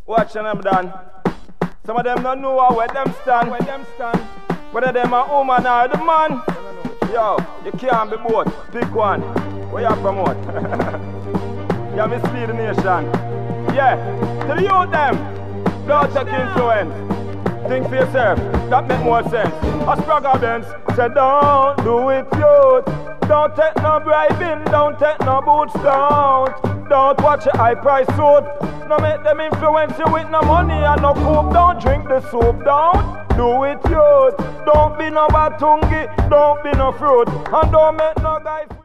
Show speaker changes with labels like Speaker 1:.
Speaker 1: Watching them done. Some of them don't know where them stand. Whether them a woman or the man. Yo, you can't be both. Pick one. What you promote? You mislead the nation. Yeah, to the youth them. Don't take influence. Think for yourself. That make more sense. A Spragga Benz said don't do it, youth. Don't take no bribing. Don't take no boots down. Don't watch a high price suit. No make them influence you with no money and no coke. Don't drink the soup. Don't do it, youth. Don't be no batungi. Don't be no fruit. And don't make no guys